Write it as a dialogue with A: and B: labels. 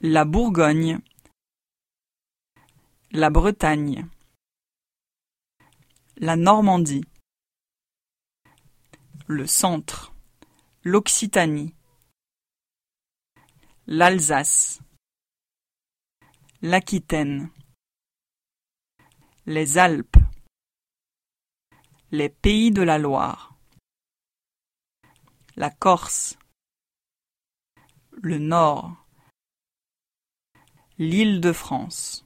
A: la Bourgogne, la Bretagne, la Normandie, le Centre, l'Occitanie, l'Alsace, l'Aquitaine, les Alpes, les Pays de la Loire, la Corse, le Nord, l'Île-de-France.